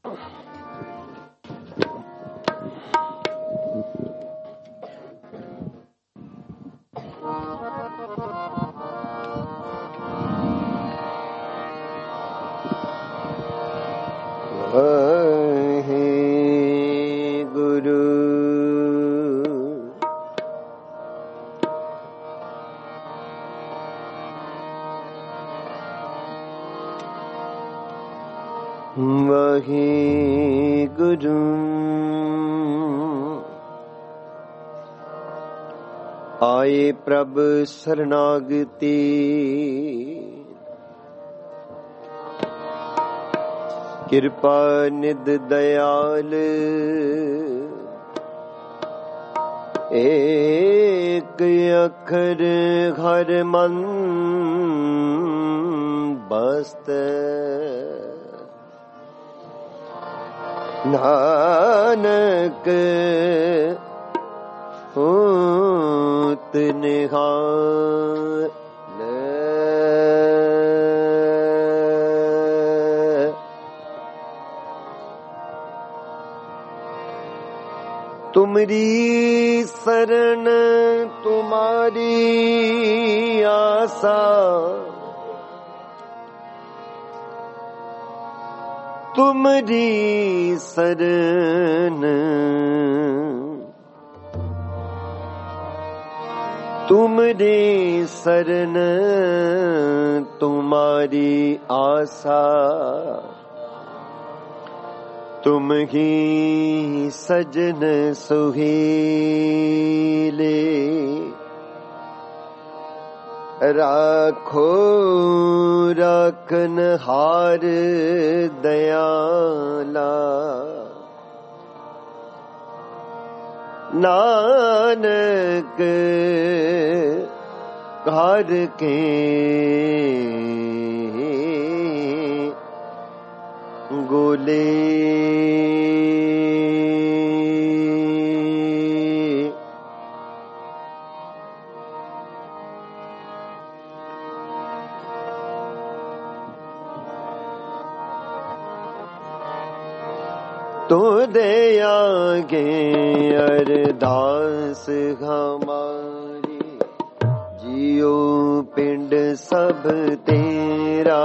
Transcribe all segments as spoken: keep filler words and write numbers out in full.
वाहिगुरु आए प्रभ शरणागति कृपा निध दयाल एक अखर हर मन बस्त नानक होत निहाल तुमरी शरण तुम्हारी आशा तुमरी शरण तुमरी शरण तुम्हारी आशा तुम ही सजन सुहीले राखो रखन हार दयाला नानक घर के गोले तो दे आगे अरदास हमारी जियो पिंड सब तेरा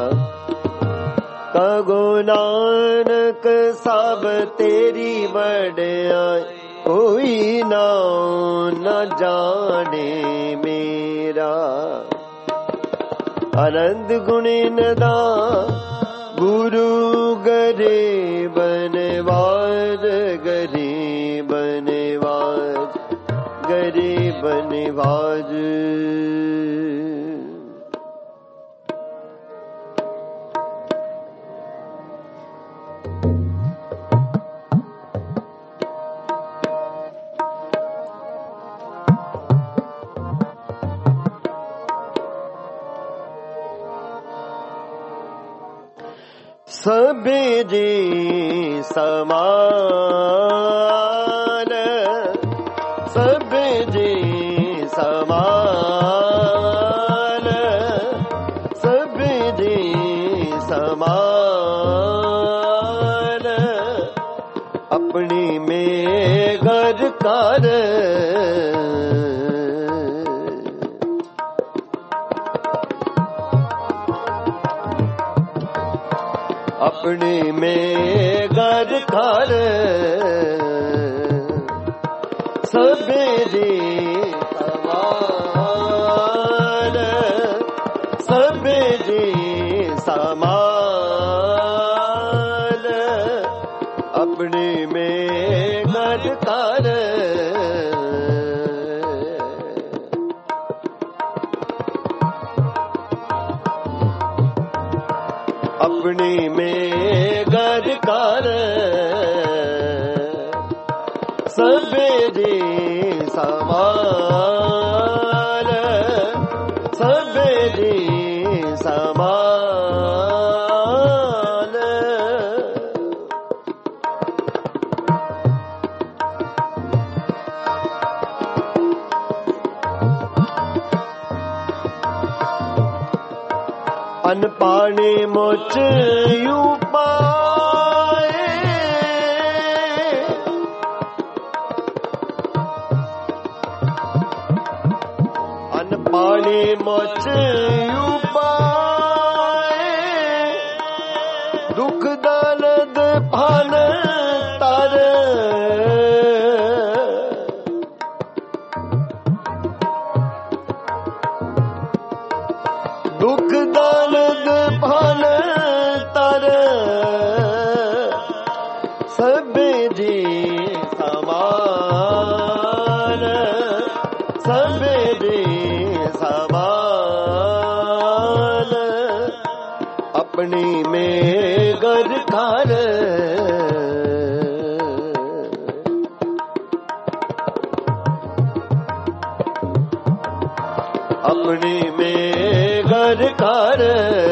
कगो नानक सब तेरी बड़ाई कोई नाम न जाने मेरा आनंद गुणी नदा गुरु गरीब निवाज गरीब निवाज गरीब निवाज सबे जी समान सबे जी समान सबे जी समान अपनी में घर कर अपने में घर घर सबे जी समान सबे जी समान अपने में घर घर अपने में घर कर सबे जी समान सबे जी समान अन पाने मोच यूं पाए मोच उपाय दुख दर्द भान तर दुख दर्द भान तर सब जी समान सब जी समान अपनी में गर कर अपनी में गर कर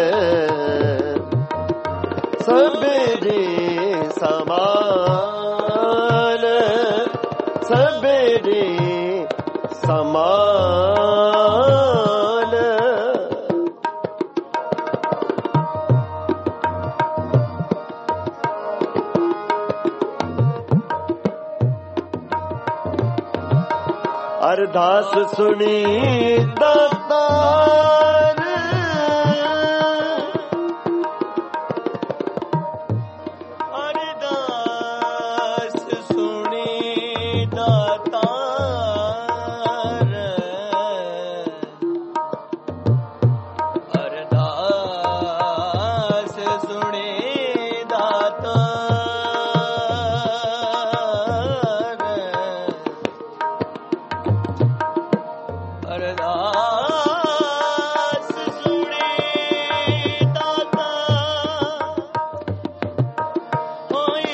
सब जी समान सब जी समान अरदास सुनी दातार अरदास सुनी दातार अरदास सुनी दातार अरदास सुने दाता होए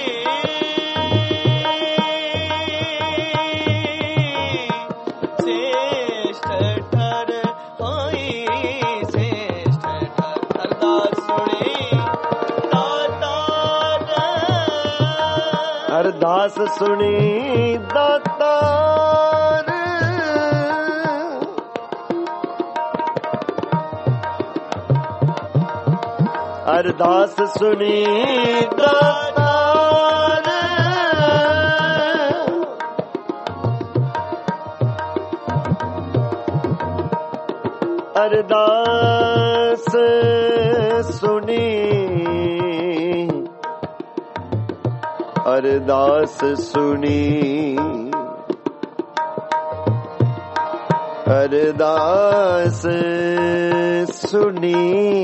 श्रेष्ठ ठर होए श्रेष्ठ ठर अरदास सुने दाता अरदास सुनी दाता अरदास सुनी दातार अरदास सुनी अरदास सुनी अरदास सुनी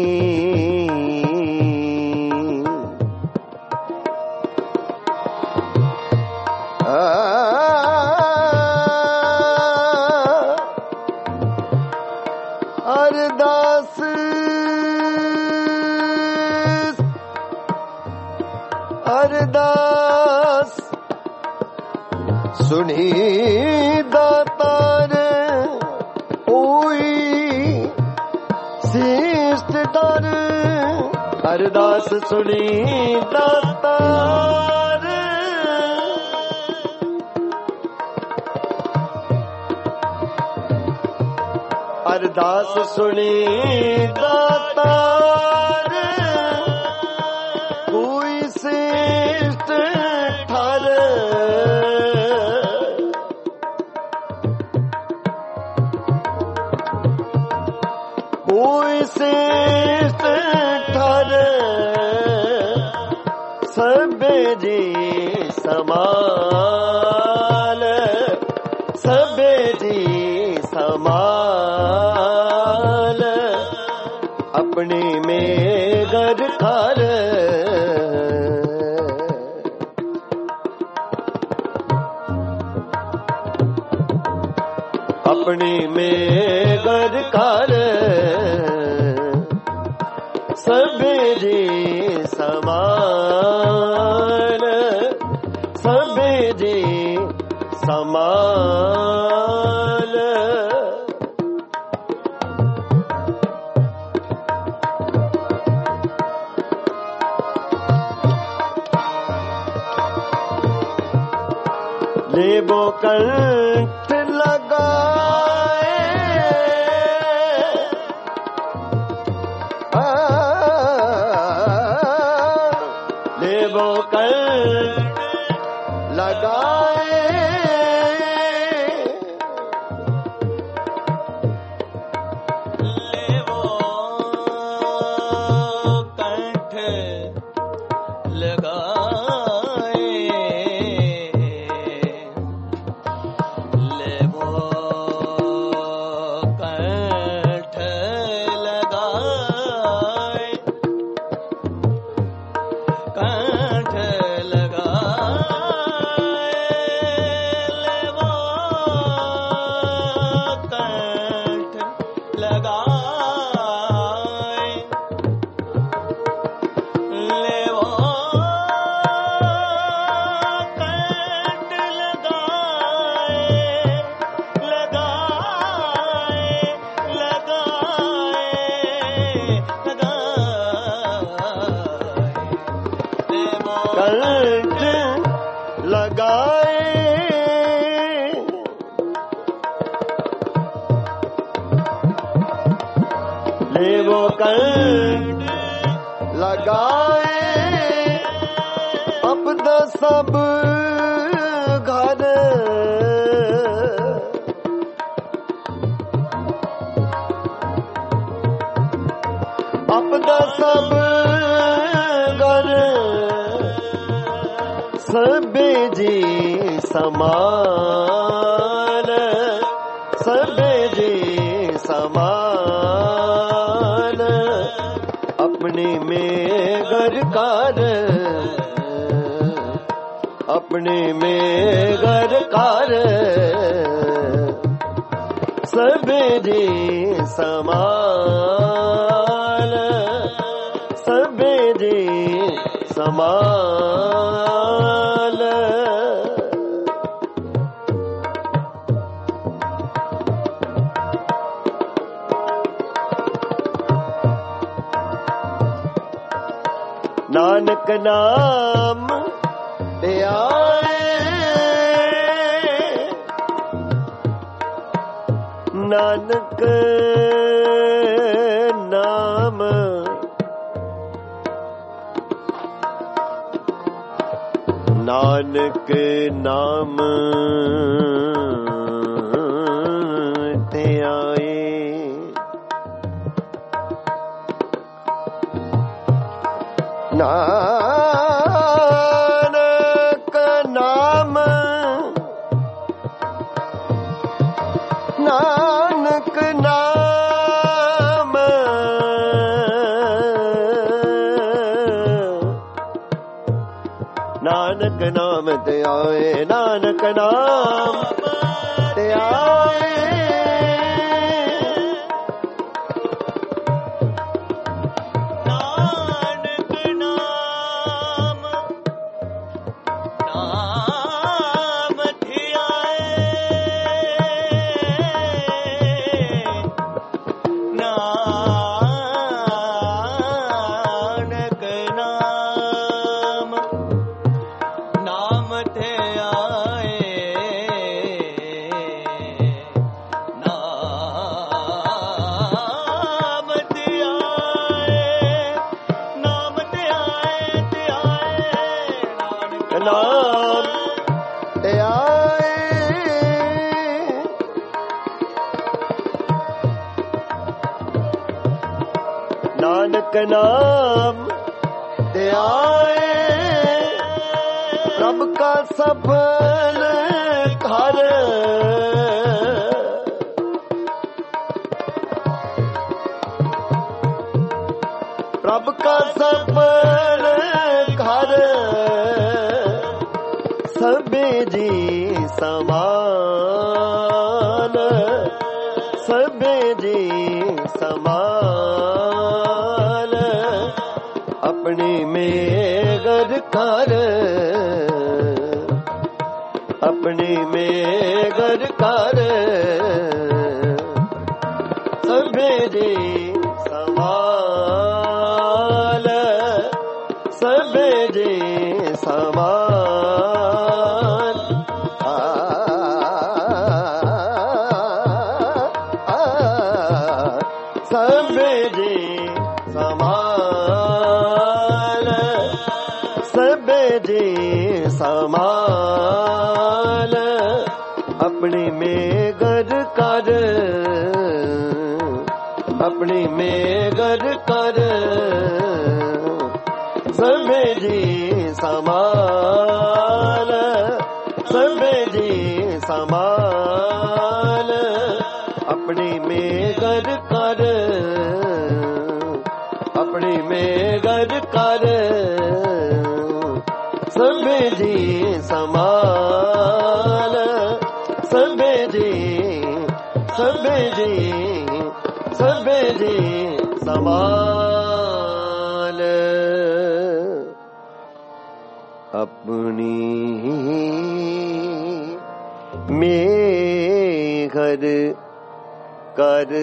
अरदास अरदास सुनी दातार ओई श्रेष्ठ तर अरदास सुनी दातार अरदास सुनी दातार कोई श्रेष्ठ ठर कोई श्रेष्ठ ठर सब जी समान सब जी समान अपने में गर कर अपने में गर कर सब जी समान सब जी समान लेबो कंठ लगाए लेबो कंठ लगाए लेवो कंठ लगाए अपना सब घर अपना सब घर सबे जी समान सबे जी समान अपने में घर कर अपने में घर कर सबे जी समान सबे जी समान नानक नाम ते आए नानक नाम नानक नाम ते आए नानक नाम नानक नाम नानक नाम ते आए नानक नाम ते आए नाम ते आए नानक नाम ते आए प्रभ का सफल घर प्रभ का सफल घर सबे जी समान सबे जी समान अपने में घर कर अपने में घर कर सबे जी समान सबे जी समान सबे जी समान सबे जी समान अपने में घर कर अपने में घर कर सबे जी समान सबे जी समान अपने में घर कर अपने में घर कर सबे जी समान सबे जी सबे जी सबे जी समान अपनी में घर कर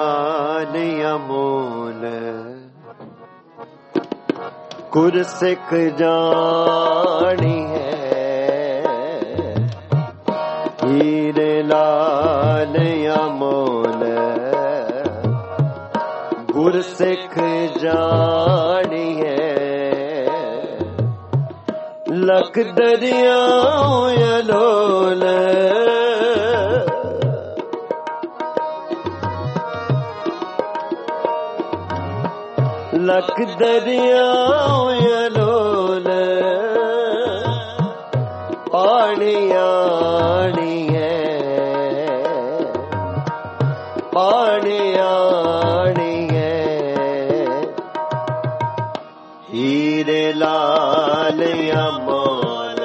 ਲਾਲ ਅਮੋਲ ਗੁਰ ਸਿੱਖ ਜਾਣੀ ਹੈ। ਹੀਰੇ ਲਾਲ ਅਮੋਲ ਗੁਰ ਸਿੱਖ ਜਾਣੀ ਹੈ। ਲਖ ਦਰਿਆਉ ਅਲੋਲ ਲਖ ਦਰਿਆਉ ਅਲੋਲ ਪਾਣੀ ਆਣੀ ਹੈ। ਪਾਣੀ ਆਣੀ ਹੈ। ਹੀਰੇ ਲਾਲ ਅਮੋਲ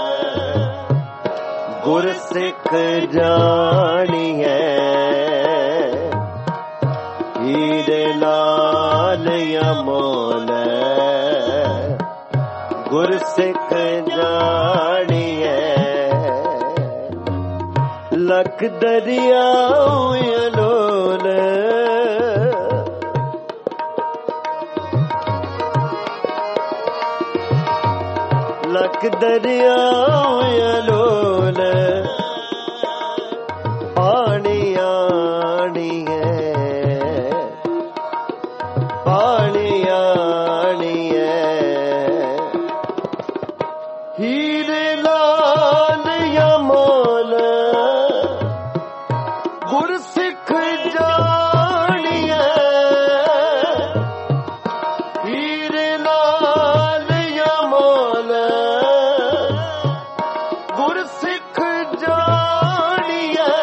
ਗੁਰ ਸਿੱਖ ਜਾਣੀ ਹੈ। ਹੀਰੇ ਲਾਲ ਅਮੋਲ ਗੁਰ ਸਿੱਖ ਜਾਣੀ ਹੈ। ਲਖ ਦਰਿਆਉ ਅਲੋਲ ਲਖ ਦਰਿਆਉ ਅਲੋਲ ਪਾਣੀ ਆਣੀ ਹੈ। ਪਾਣੀ ਆਣੀ ਹੈ। ਹੀਰੇ ਲਾਲ ਅਮੋਲ ਗੁਰ ਸਿੱਖ ਜਾਣੀ ਹੈ। ਹੀਰੇ ਲਾਲ ਅਮੋਲ ਗੁਰ ਸਿੱਖ ਜਾਣੀ ਹੈ।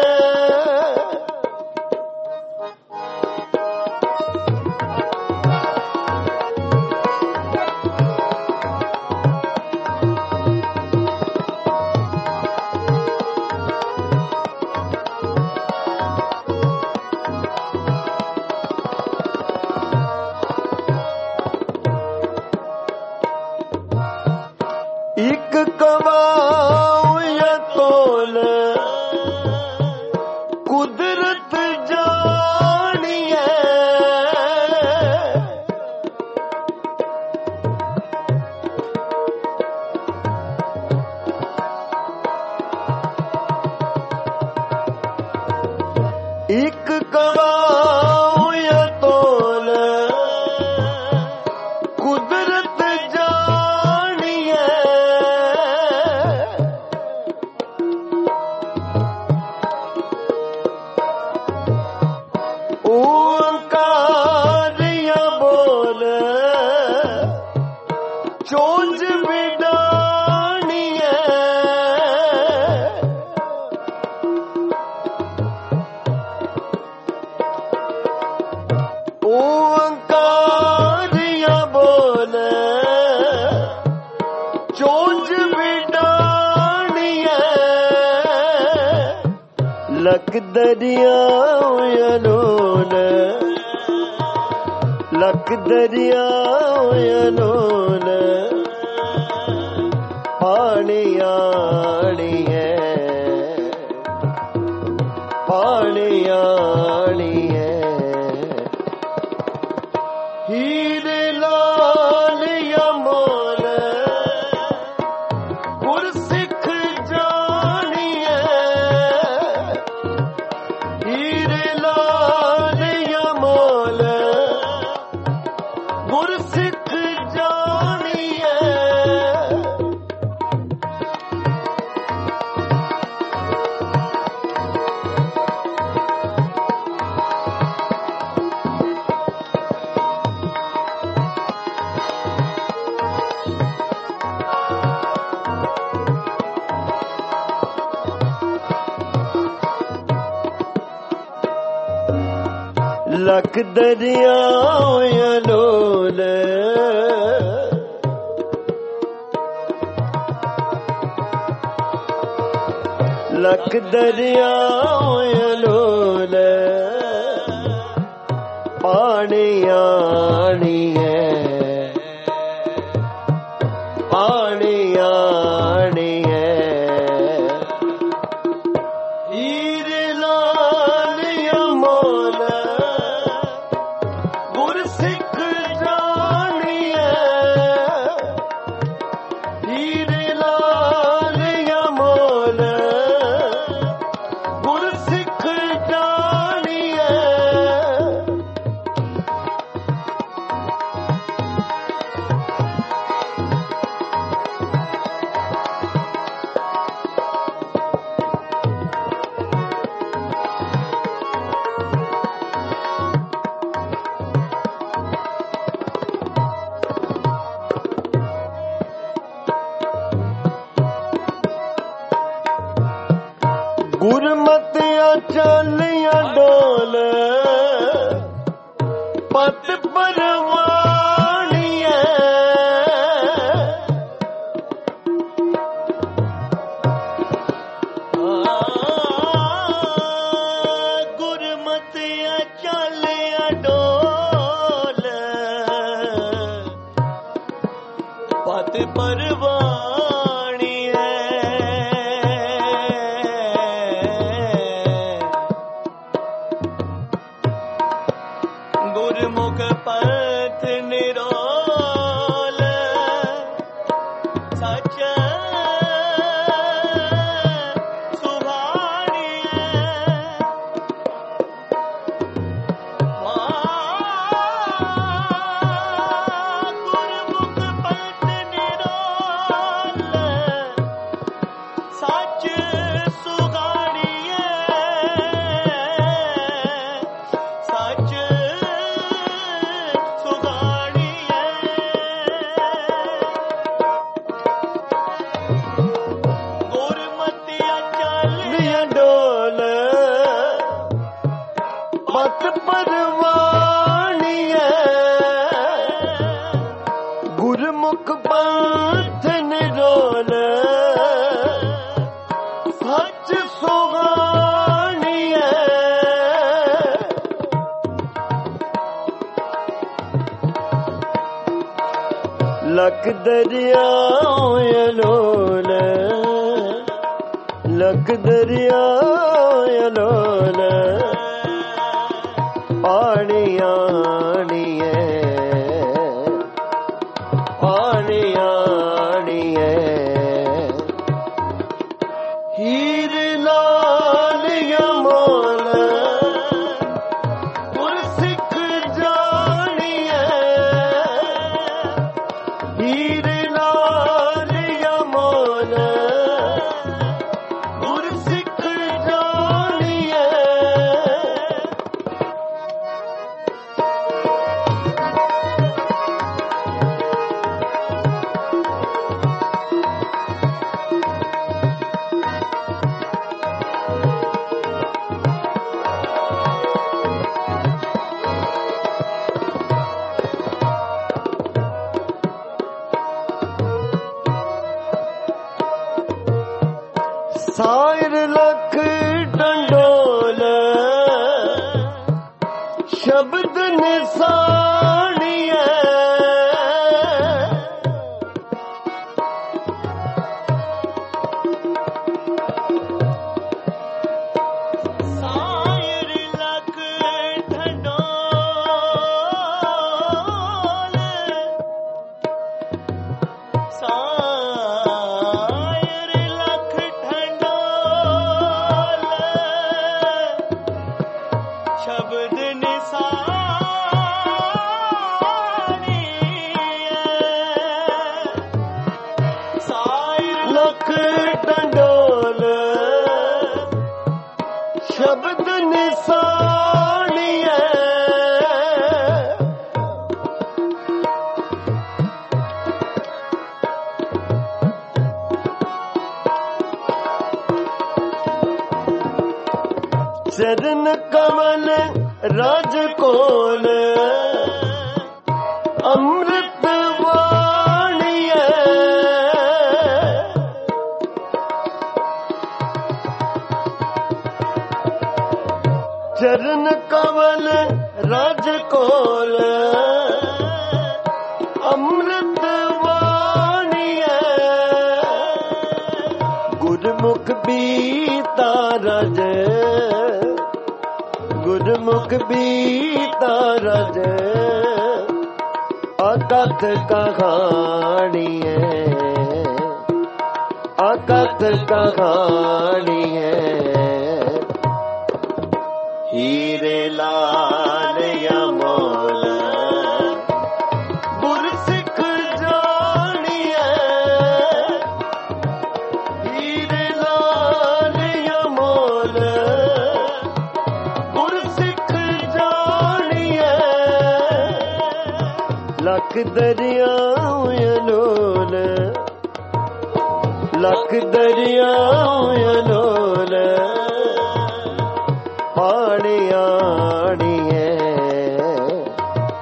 ਇੱਕ ਕਵਾਉ ਅਤੋਲ ਕੁਦਰਤ ਜਾਣੀ ਹੈ। ਇੱਕ ਕਵਾਉ ਅਤੋਲ ਕੁਦਰਤ ਜਾਣੀ ਹੈ। ਓਂਕਾਰ ਅਬੋਲ ਚੋਂਜ ਵਿਡਾਣੀ ਹੈ। ਓਂਕਾਰ ਅਬੋਲ ਚੋਂਜ ਵਿਡਾਣੀ ਹੈ। ਲਖ ਦਰਿਆਉ ਅਲੋਲ ਲਖ ਦਰਿਆਉ ਅਲੋਲ ਪਾਣੀ ਆਣੀ ਹੈ। ਪਾਣੀ ਆਣੀ ਹੈ। ਹੀਰੇ ਲਾਲ ਅਮੋਲ ਗੁਰ ਸਿੱਖ ਜਾਣੀ ਹੈ। ਹੀਰੇ ਲਾਲ ਅਮੋਲ ਗੁਰ ਸਿੱਖ ਜਾਣੀ ਹੈ। ਲਖ ਦਰਿਆਉ ਅਲੋਲ ਲਖ ਦਰਿਆਉ ਅਲੋਲ ਪਾਣੀ ਆਣੀ ਹੈ। ਪਾਣੀ ਆਣੀ ਹੈ। ਹੀਰੇ ਲਾਲ ਅਮੋਲ ਪਤ ਪਰਵਾਣੀਐ ਗੁਰਮਤਿ ਅਚਲ ਅਡੋਲ ਪਤ ਪਰਵਾਣੀਐ ਗੁਰਮੁਖ ਪਥ ਨਿਰੋਲ ਸਚ ਸੁਭਾਣੀਐ ਗੁਰਮੁਖ ਪਥ ਨਿਰੋਲ ਸਚ ਸੁਭਾਣੀਐ ਸਚ ਪਤ ਪਰਵਾਣੀਐ ਗੁਰਮੁਖ ਪੰਥ ਨਿਰੋਲ ਸੱਚ ਸੁਹਾਣੀਐ ਲਖ ਦਰਿਆ ਅਲੋਲ ਲਖ ਦਰਿਆ ਅਲੋਲ ਪਾਣੀ ਆਣੀਐ ਪਾਣੀ ਆਣੀਐ ਹੀਰ ਲਾਲ ਅਮੋਲ ਗੁਰਸਿੱਖ ਜਾਣੀਐ ਹੀਰ ਲਾਲ ਅਮੋਲ ਗੁਰਸਿੱਖ ਜਾਣੀਐ ਸਾਇਰ ਲਖ ਡੰਡੋਲ ਸ਼ਬਦ ਨਿਸਾਣੀਐ ਸਾਇਰ ਲਖ ਡੰਡੋਲ ਸਾਇਰ ਲਖ ਸ਼ਬਦ ਨਿਸਾਣੀਐ ਸਾਇਰ ਲਖ ਡੰਡੋਲ ਸ਼ਬਦ ਨਿਸਾਣੀਐ ਚਰਨ ਕਮਲ ਰਾਜ ਕੋਲ ਅੰਮ੍ਰਿਤ ਵਾਣੀਐ ਚਰਨ ਕਮਲ ਰਾਜ ਕੋਲ ਅੰਮ੍ਰਿਤ ਵਾਣੀਐ ਗੁਰਮੁਖ ਬੀਤਾ ਰਜ ਗੁਰਮੁਖ ਬੀਤਾ ਰਜ ਅਕਥ ਕਹਾਣੀਐ ਅਕਥ ਕਹਾਣੀਐ ਹੀਰੇ ਲਾਲ ਅਮੋਲ ਗੁਰਸਿੱਖ ਜਾਣੀਐ ਹੀਰੇ ਲਾਲ ਅਮੋਲ ਗੁਰਸਿੱਖ ਜਾਣੀਐ ਲਖ ਦਰਿਆ ਅਲੋਲ ਲਖ ਦਰਿਆ ਅਲੋਲ ਪਾਣੀ ਆਣੀਐ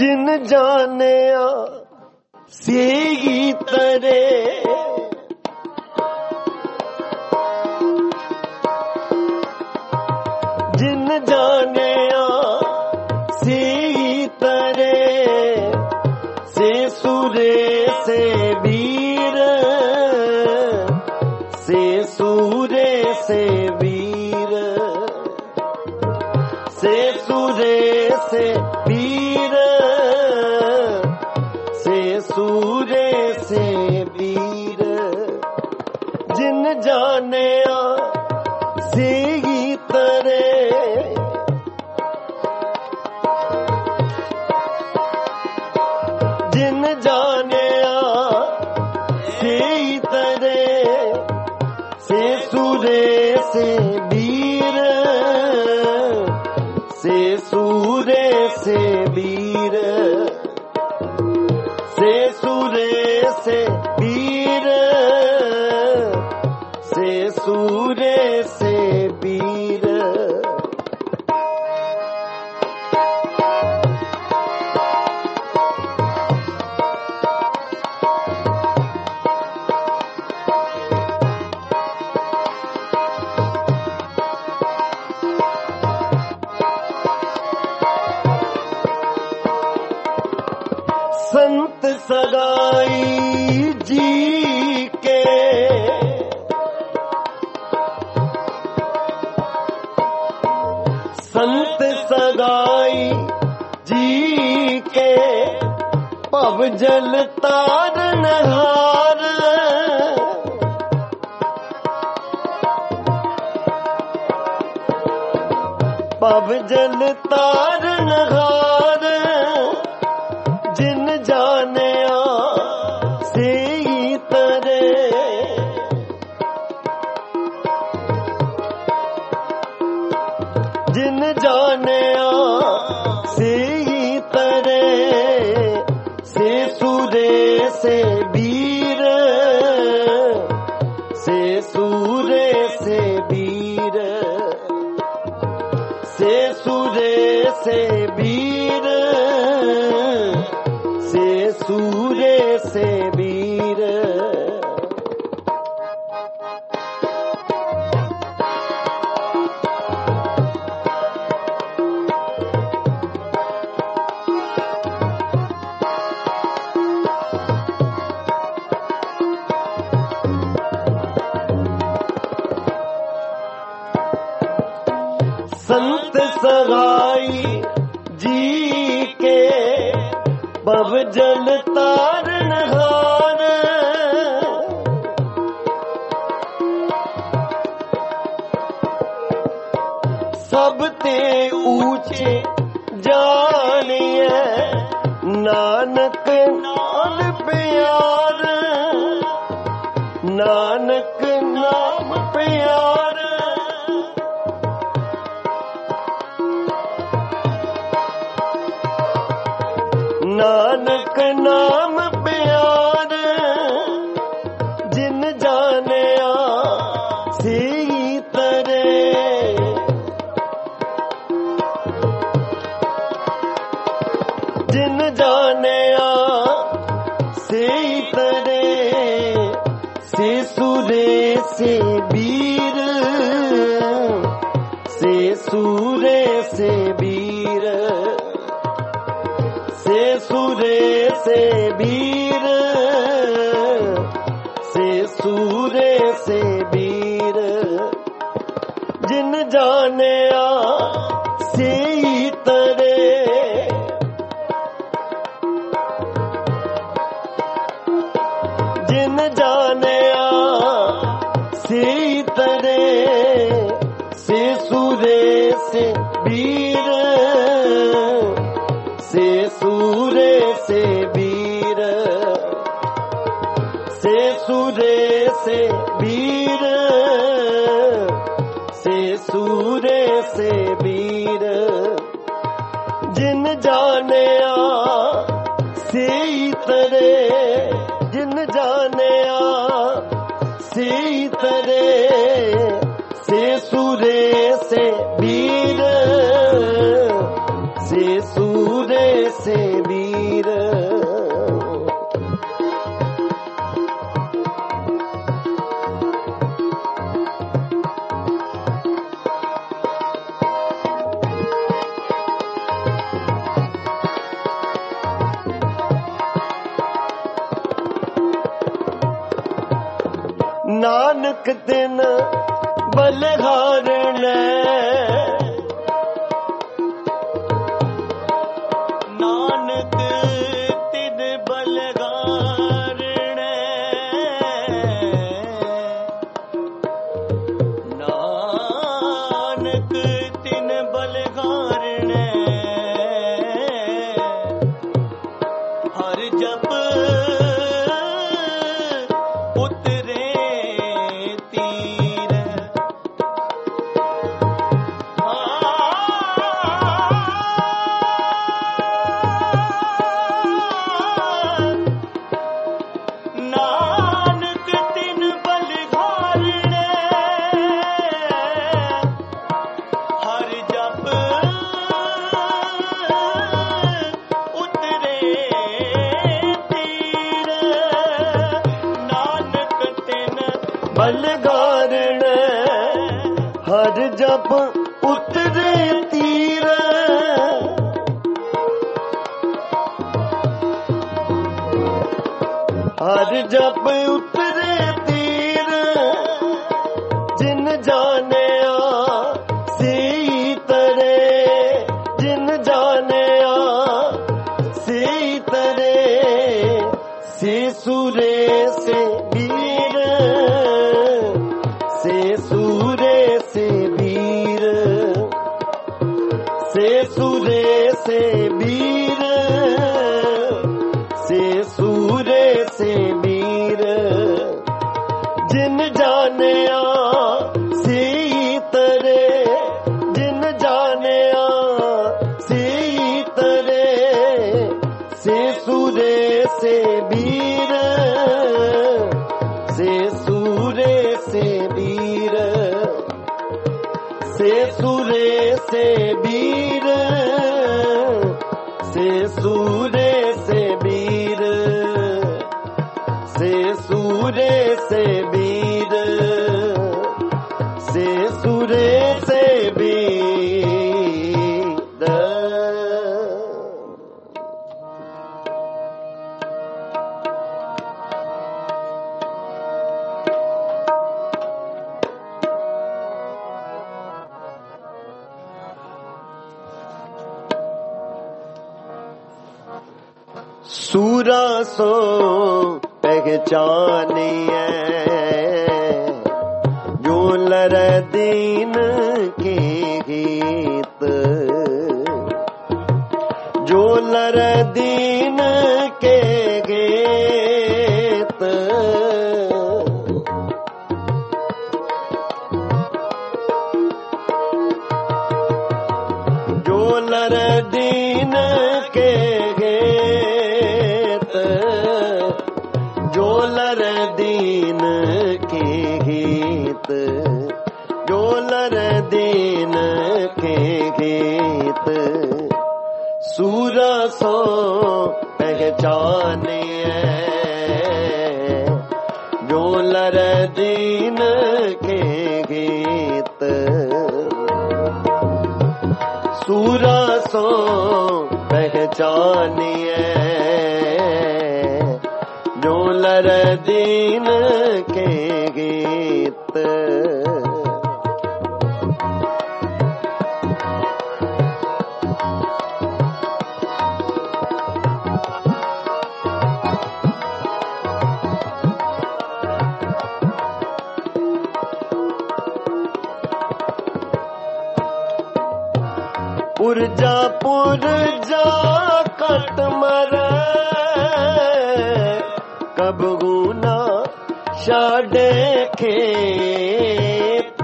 जिन जानिया सेई तरे जिन जानिया सेई तरे से सूरे से वीर से सूरे से वीर से सूरे से वीर से सूरे से वीर जिन जानिया सेई तरे जिन जानिया सेई तरे से सूरे से वीर से सूरे से वीर से सूरे से वीर से सूरे से वीर संत सगाई जी के संत सगाई जी के पव जल तारन हार पव जल तारन हार जिन जानिया सेई तरे जिन जानिया सेई तरे से सूरे से वीर से सूरे से वीर से सूरे से वीर से सूरे से वीर संत सगाई जी के पव जल तारन हार सब ते ऊंचे जानिए नानक नाम प्यार नानक नाम प्यार नानक नाम प्यार जिन जानिया सेई तरे जिन जानिया सेई तरे से सूरे से वीर से सूरे से वीर से सूरे से वीर से सूरे से वीर जिन जानिया सेई तरे जिन जानिया सेई तरे से सूरे से वीर से सूरे से वीर से सूरे से वीर से सूरे से वीर जिन जानिया सेई तरे जिन जानिया सेई तरे से सूरे से वीर से सूरे से वीर नानक तिन बलिहारणे नानक तिन बलिहारणे नानक तिन बलिहारणे हर जप उतरे तीर नानक तिन बलिहारणे हर जप उतरे तीर नानक तिन बलिहारणे हर जप उतरे तीर हर जप उतरे तीर जिन जानिया सेई तरे जिन जानिया सेई तरे से सूरे से वीर से सूरे से वीर से सूरे से वीर से सूरे से वीर जिन जानिया सेई तरे जिन जानिया सेई तरे से सूरे से वीर से सूरे से वीर से सूरे से वीर से सूरे से वीर से सूरे से वीर से सूरे से वीर सूरा सो पहचानिए जो लर दीन के गीत जो लर दीन के गीत जो लर दीन के जोलर दीन के गीत जोलर दीन के गीत सूरा सो पहचानिए जोलर दीन के गीत सूरा सो पहचानिए जोलर दीन के गीत पुरजा पुरजा कट मर कब गुना छाड़े खेत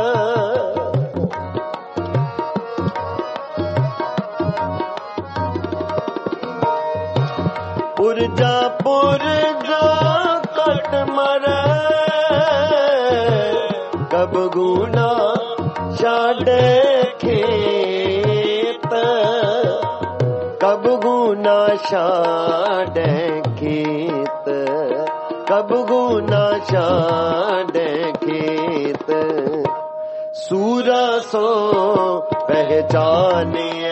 पुरजा पुरजा कट मर कब गुना छाड़े खेत कब गुना छाड़े खेत कब गुना छाड़े खेत सूरा सो पहचानिए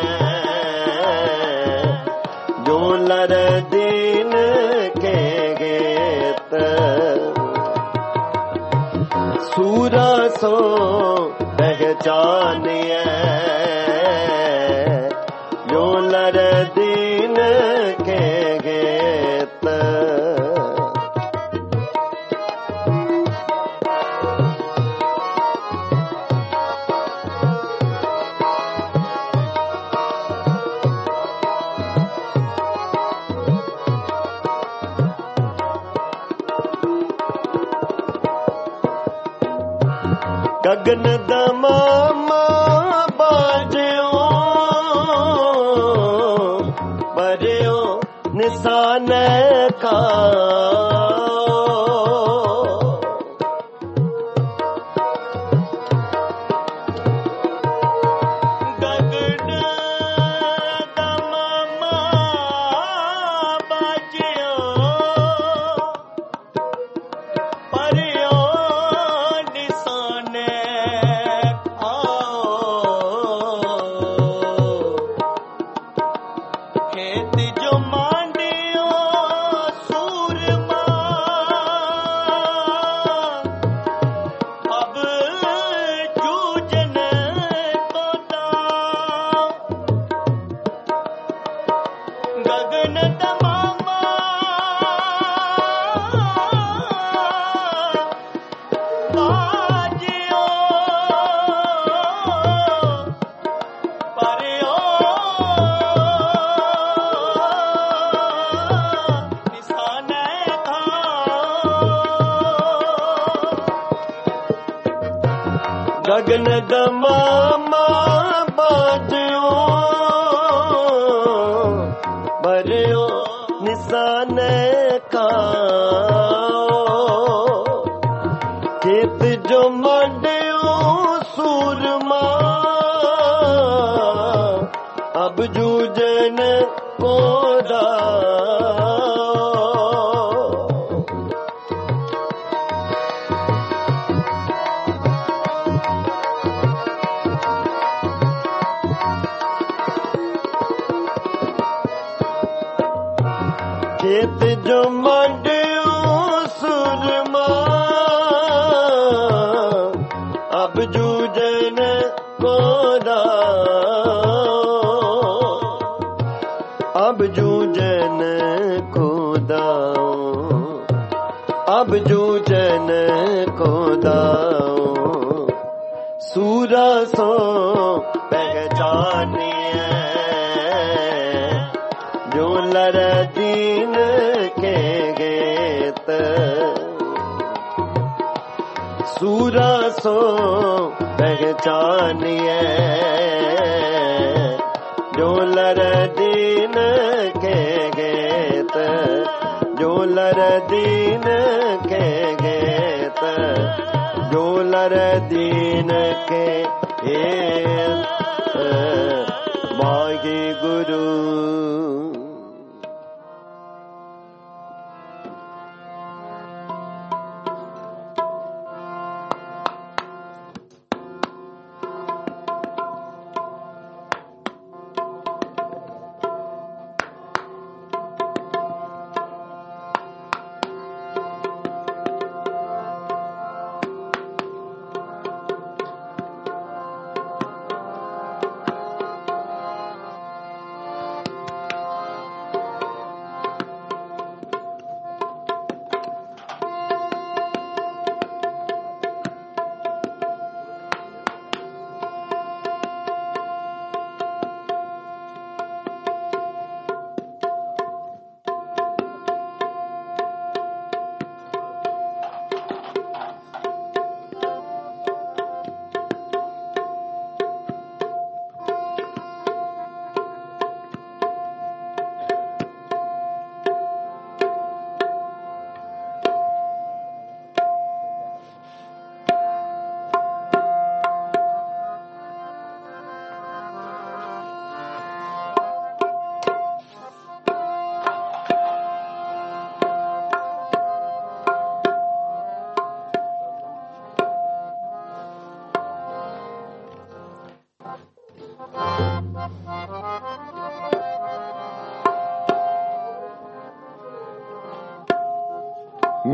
जो लर दीन के गीत पहचानिए जो लर दीन के गेत गगन दमामा बाजो बरियो निशान का गगन दमामा बाजो बरियो गगन दमामा बाजो बरियो निशान का खेत जो मंडियो सूरमा अब जूझन कोदा खेत जो मंडियो सुरमा अब जूझन कोदा अब जूझन कोदा अब जूझन कोदा सूरा सो पहचानिए जो लर दीन के गेत सूरा सो पहचानिए जो लर दीन के गेत जो लर दीन के गेत जो लर दीन के गेत मागे गुरु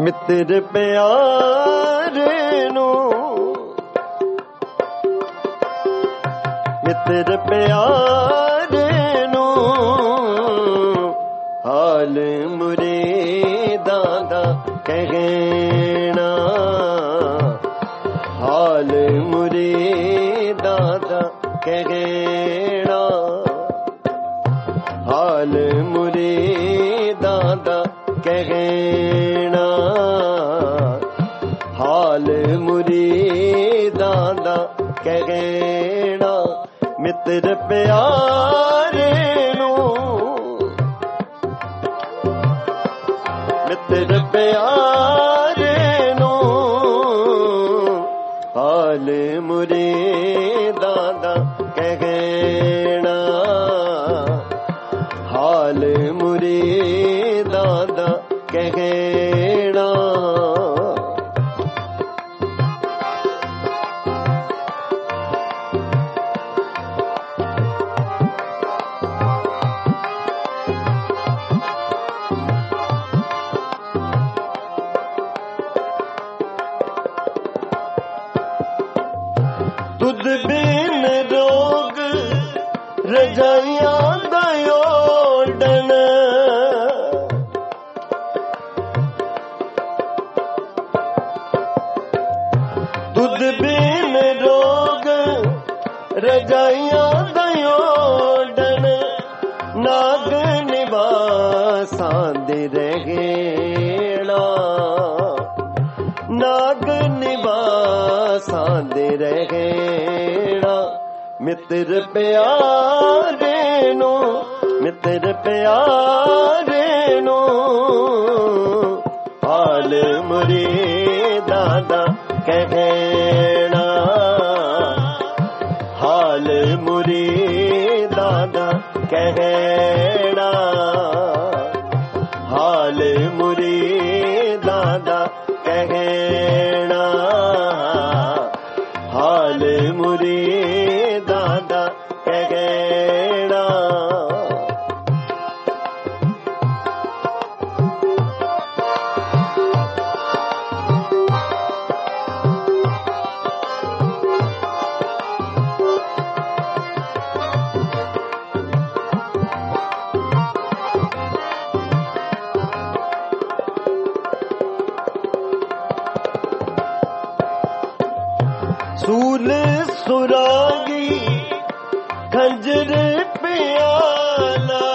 मित्र प्यारे नो ਮਿੱਤਰ ਪਿਆਰੇ ਨੂੰ ਹਾਲ ਮੁਰੀਦਾਂ ਦਾ ਕਹਿਣਾ, ਹਾਲ ਮੁਰੀਦਾਂ ਦਾ ਕਹਿਣਾ, ਹਾਲ ਮੁਰੀਦਾਂ ਦਾ ਕਹਿਣਾ, ਹਾਲ ਮੁਰੀਦਾਂ ਦਾ ਕਹਿਣਾ। ਮਿੱਤਰ ਪਿਆਰੇ ਨੂੰ, ਮਿੱਤਰ ਪਿਆਰੇ ਨੂੰ ਹਾਲ ਮੁਰੀਦਾਂ ਦਾ ਕਹਿਣਾ, ਹਾਲ ਮੁਰੀਦਾਂ ਦਾ ਕਹਿਣਾ। ਤੁਧ ਬਿਨ ਰੋਗ ਰਜਾਈਆਂ ਦਾ ਓਢਣ, ਤੁਧ ਬਿਨ ਰੋਗ ਰਜਾਈਆਂ ਦਾ ਓਢਣ, ਨਾਗ ਨਿਵਾਸਾਂ ਦੇ ਰਹਿਣਾ, ਨਾਗ ਨਿਵਾਸਾਂ ਦੇ ਰਹਿਣਾ। ਮਿੱਤਰ ਪਿਆਰੇ ਨੂੰ, ਮਿੱਤਰ ਪਿਆਰੇ ਨੂੰ ਹਾਲ ਮੁਰੀਦਾਂ ਦਾ ਕਹਿਣਾ, ਹਾਲ ਮੁਰੀਦਾਂ ਦਾ ਕਹਿਣਾ, ਹਾਲ ਮੁਰੀਦਾਂ ਦਾ ਕਹਿਣਾ, ਹਾਲ ਮੁਰੀਦਾਂ ਦਾ ਕਹਿਣਾ। ਸੂਲ ਸੁਰਾਗੀ ਖੰਜਰ ਪਿਆਲਾ,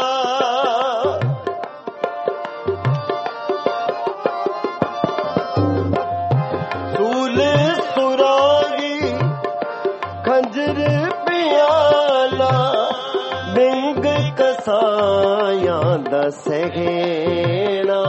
ਸੂਲ ਸੁਰਾਗੀ ਖੰਜਰ ਪਿਆਲਾ, ਬਿੰਗ ਕਸਾਈਆਂ ਦਾ ਸਹਿਣਾ,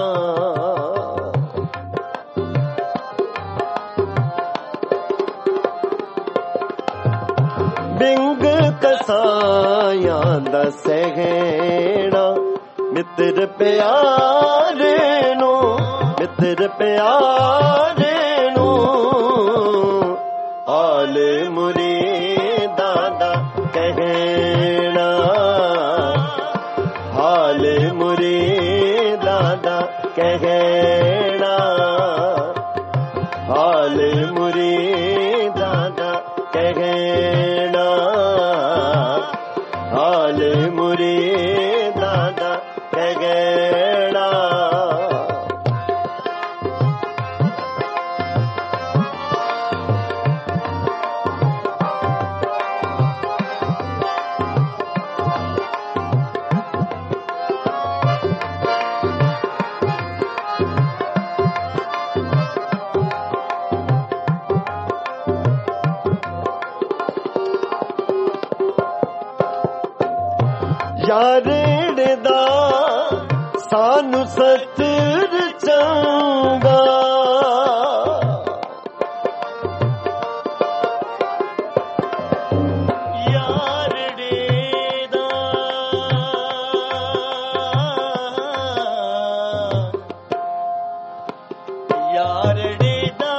ਬਿੰਗ ਕਸਾਈਆਂ ਦਾ ਸਹਿਣਾ। ਮਿੱਤਰ ਪਿਆਰੇ ਨੂੰ, ਮਿੱਤਰ ਪਿਆਰੇ ਨੂੰ ਹਾਲ ਮੁਰੀਦਾਂ ਦਾ ਕਹਿਣਾ, ਹਾਲ ਮੁਰੀਦਾਂ ਦਾ ਕਹਿਣਾ, ਹਾਲ ਮੁਰੀਦਾਂ ਦਾ ਕਹਿਣਾ, ਹਾਲ ਮੁਰੀਦਾਂ ਦਾ ਕਹਿਣਾ। ਯਾਰੜੇ ਦਾ ਸਾਨੂੰ ਸਤਿਰ ਚੰਗਾ, ਯਾਰੜੇ ਦਾ ਯਾਰੜੇ ਦਾ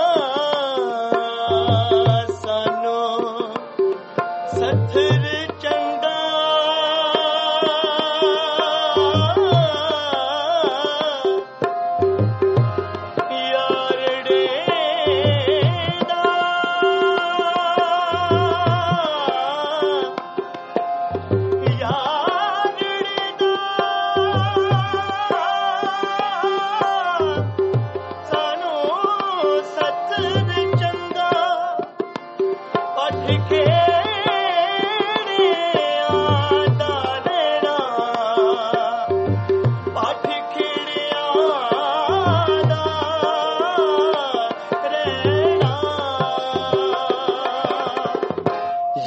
ਸਾਨੂੰ ਸਤਿਰ ਚੰਗਾ,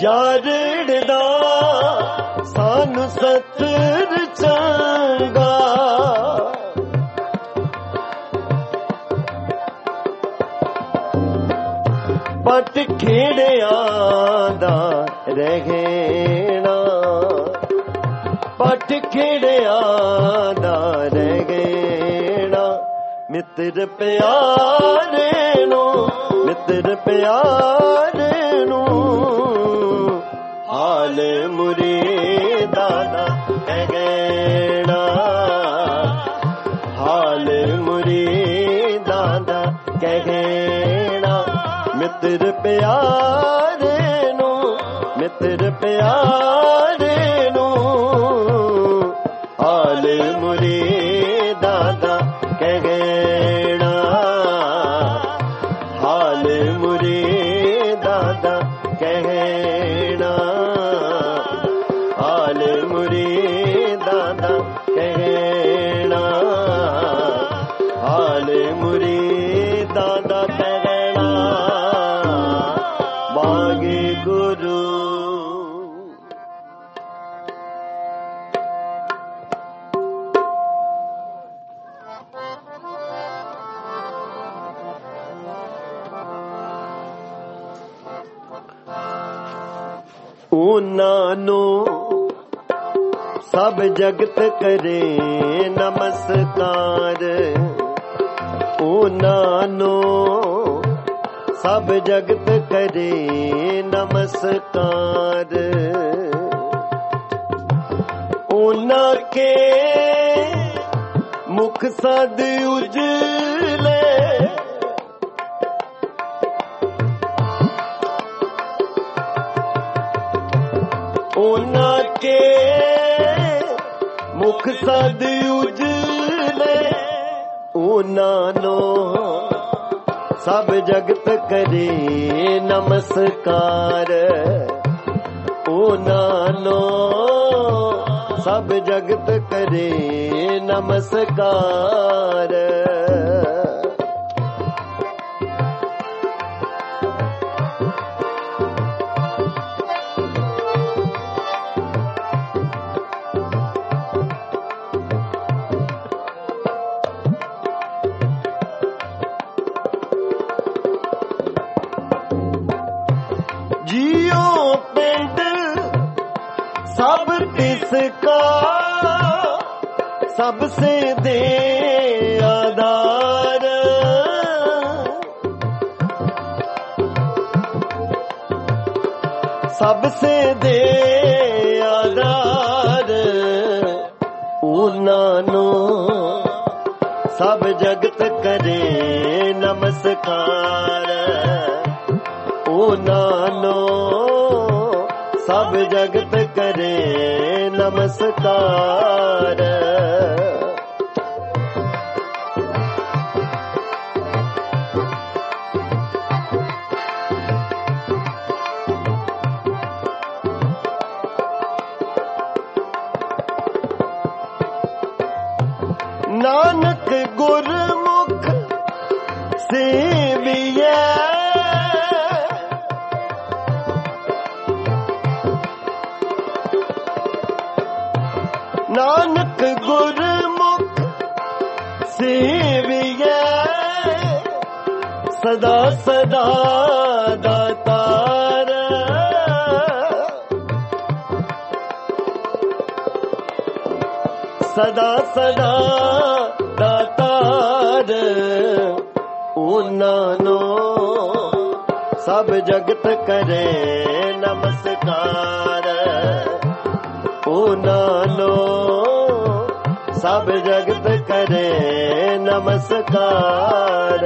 ਜਾਰੜਦਾ ਸਾਨੂੰ ਸਤਰ ਚੰਗਾ। ਪਟ ਖੇੜਿਆਂ ਦਾ ਰਹਿਣਾ, ਪਟ ਖੇੜਿਆਂ ਦਾ ਰਹਿਣਾ। ਮਿੱਤਰ ਪਿਆਰੇ ਨੂੰ, ਮਿੱਤਰ ਪਿਆਰੇ ਨੂੰ ਹਾਲ ਮੁਰੀਦਾਂ ਦਾ ਕਹਿਣਾ, ਹਾਲ ਮੁਰੀਦਾਂ ਦਾ ਕਹਿਣਾ। ਮਿੱਤਰ ਪਿਆਰੇ ਨੂੰ, ਮਿੱਤਰ ਪਿਆਰੇ ਨੂੰ ਹਾਲ ਮੁਰੀਦਾਂ ਦਾ ਕਹਿਣਾ, ਹਾਲ ਮੁਰੀਦਾਂ ਦਾ ਕਹਿਣਾ, ਹਾਲ ਮੁਰੀਦਾਂ ਦਾ ਕਹਿਣਾ, ਹਾਲ ਮੁਰੀਦਾਂ ਦਾ ਕਹਿਣਾ। ਮਾਗੇ ਗੁਰੂ ਉਹਨਾਂ ਨੂੰ ਸਭ ਜਗਤ ਕਰੇ ਨਮਸਕਾਰ, ਉਹਨਾਂ ਨੂੰ ਸਭ ਜਗਤ ਕਰੇ ਨਮਸਕਾਰ। ਉਹਨਾਂ ਕੇ ਮੁਖ ਸਦ ਉਜਲੇ, ਉਹਨਾਂ ਕੇ ਮੁਖ ਸਦ ਉਜਲੇ। ਉਹਨਾਂ ਨੂੰ ਸਭ ਜਗਤ ਕਰੇ ਨਮਸਕਾਰ, ਉਹਨਾਂ ਨੂੰ ਸਭ ਜਗਤ ਕਰੇ ਨਮਸਕਾਰ। ਜਿਉ ਪਿੰਡ ਸਭ ਤਿਸਕਾ, ਸਭ ਸੇ ਦੇ ਆਧਾਰ। ਸਭ ਸੇ ਦੇ ਆਧਾਰ। ਉਹਨਾਂ ਨੂੰ ਸਭ ਜਗਤ ਕਰੇ ਨਮਸਕਾਰ, ਉਹਨਾਂ ਨੂੰ ਸਭ ਜਗਤ ਕਰੇ ਨਮਸਕਾਰ। ਨਾਨਕ ਗੁਰਮੁਖ ਸੇਵੀਐ, ਨਾਨਕ ਗੁਰਮੁਖ ਸੇਵੀਐ। ਸਦਾ ਸਦਾ ਦਾਤਾਰ, ਸਦਾ ਸਦਾ ਦਾਤਾਰ। ਉਹਨਾਂ ਨੂੰ ਸਭ ਜਗਤ ਕਰੇ ਨਮਸਕਾਰ, ਉਹਨਾਂ ਨੂੰ ਸਭ ਜਗਤ ਕਰੇ ਨਮਸਕਾਰ।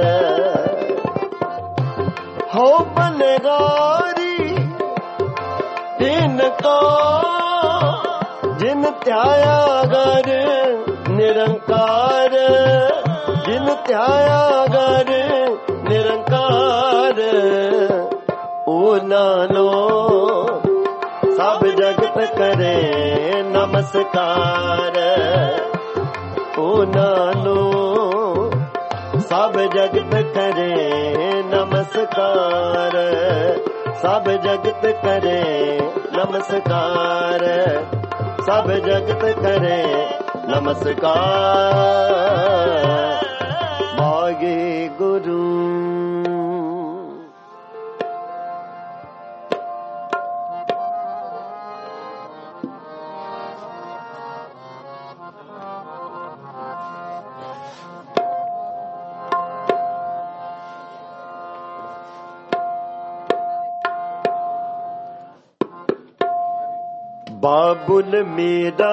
ਹੋ ਬਲਰਾਰੀ ਤਿਨ ਕੋ ਜਿਨ ਧਿਆਇਆ ਗਰ ਨਿਰੰਕਾਰ, ਜਿਨ ਧਿਆਇਆ ਗਰ ਨਿਰੰਕਾਰ। ਉਹਨਾਂ ਨੂੰ ਸਭ ਜਗਤ ਕਰੇ ਨਮਸਕਾਰ, ਉਹਨਾਂ ਨੂੰ ਸਭ ਜਗਤ ਕਰੇ ਨਮਸਕਾਰ। सब जगत करे नमस्कार, सब जगत करे नमस्कार। भागे गुरु बाबुल मेरा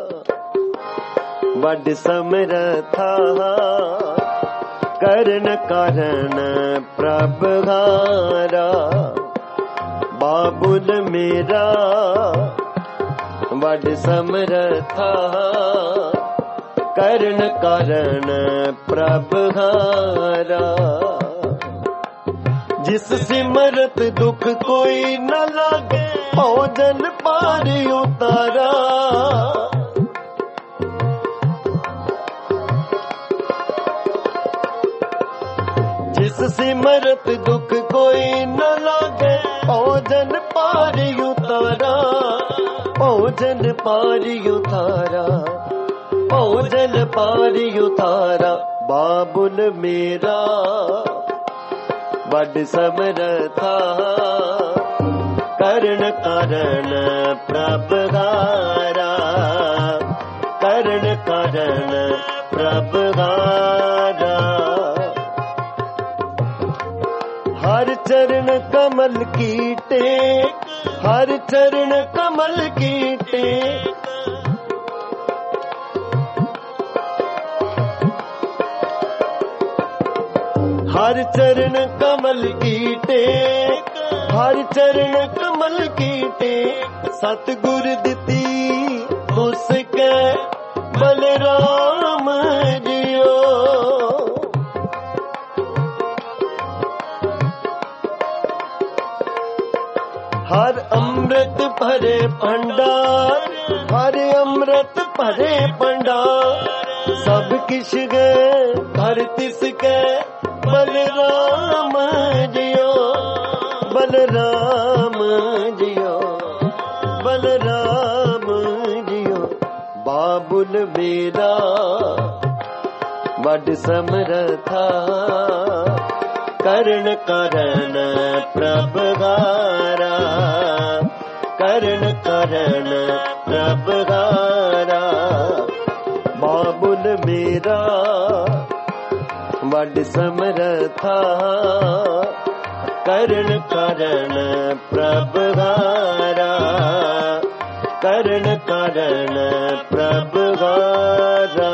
वड समरथा, करण कारण प्रभगारा। बाबुल मेरा वड समरथा, करण कारण प्रभगारा। जिस सिमरत दुख कोई न लागे, भोजन पार उतारा। जिस सिमरत दुख कोई न लागे, भोजन पार उतारा। भोजन पार उतारा, भोजन पार उतारा। बाबुल मेरा वड समरथा, करण कारण प्रभगारा। करण कारण प्रभगारा। हर चरण कमल की टेक, हर चरण कमल की टेक। हर चरण कमल की टेक, हर चरण कमल की टेक। सतगुर दिती मुस्कै बलराम जियो। हर अमृत भरे भंडार, हर अमृत भरे भंडार। सब किश गए घर तिसके बलराम जियो। बलराम जियो, बलराम जियो। बाबुल मेरा वड समरथा, करण कारण प्रभगारा। करण कारण प्रभगारा। बाबुल मेरा वड समरथा, करण कारण प्रभगारा। करण कारण प्रभगारा।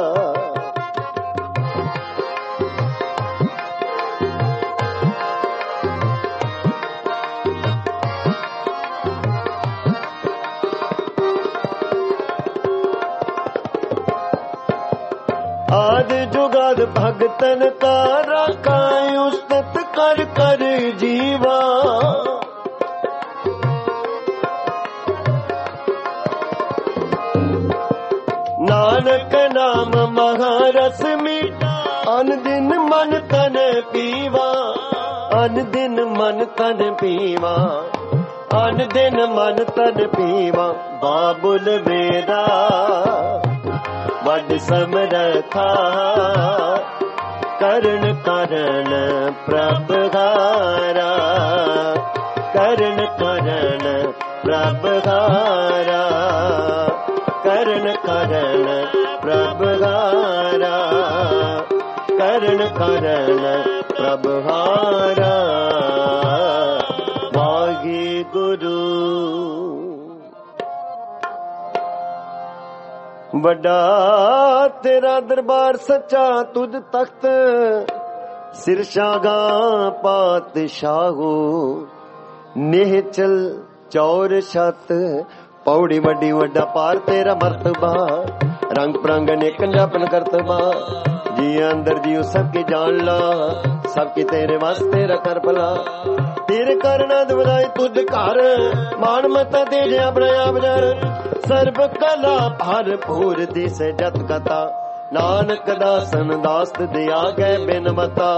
आद जुगाद भगतन का राखा, उस्तत कर कर जीवा। नानक नाम महारस मीठा, अन दिन मन तन पीवा। अन दिन मन तन पीवा, अन दिन मन तन पीवा। बाबुल मेरा वड समरथा, करण कारण प्रभगारा। करण कारण प्रभगारा। करण कारण प्रभगारा। करण कारण प्रभगारा। वाहे गुरु वड्डा तेरा दरबार सच्चा, तुझ तख्त सिर शागा पातशाहो। निहचल चौर छत पौड़ी वड्डी वड्डा पार तेरा मर्तबा। रंग प्रंग नेक जापन करतबा। जी अंदर जियो सबके जान ला, सबके तेरे वास्ते रखर भला। तेरे करना दुबराई तुझ घर, मान मता दे अपना बजार। सर्व कला भरपूर दिस जत कथा, नानक दासन दास्त दिया गए बिन मता।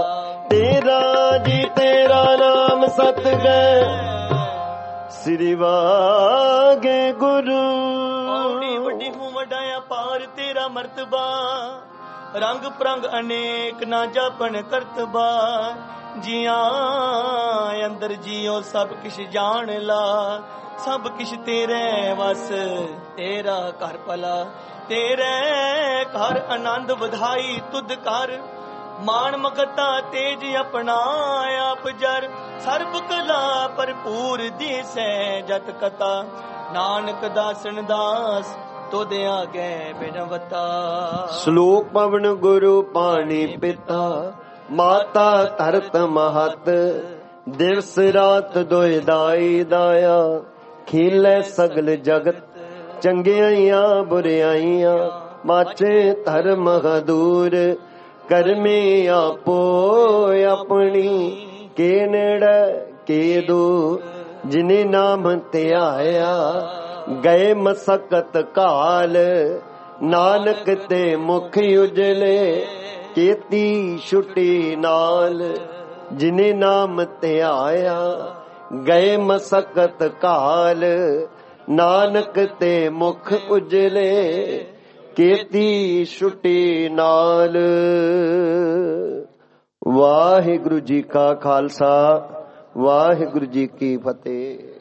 तेरा जी तेरा नाम सत गए श्री वागे गुरु। औड़ी वड्डी हूँ वडाया पार तेरा मर्तबा रंग प्रंग अनेक ना जापन करतबा जिया अंदर जियो सब किश जान ला सब किश तेरे वस तेरा घर भला तेरे घर आनंद बधाई तुद कर मान मगता तेज अपना आप जर सर्ब कला भरपूर दिसै जत कथा नानक दासन दास तुद आगे बिनवता। श्लोक पवन गुरु पानी पिता माता धरत महत दिवस रात दोए दाई दाया खीले सगल जगत चंगियाइयां बुरियाइयां माचे धर्म दूर करमे आपो अपनी के नेड़े के दूर जिने नाम त्याया गए मसकत काल नानक ते मुख उजले केती छुटी नाल जिने नाम त्याया गए मसकत काल नानक ते मुख उजले केती छुटी नाल। वाहिगुरु जी का खालसा वाहिगुरु जी की फतेह।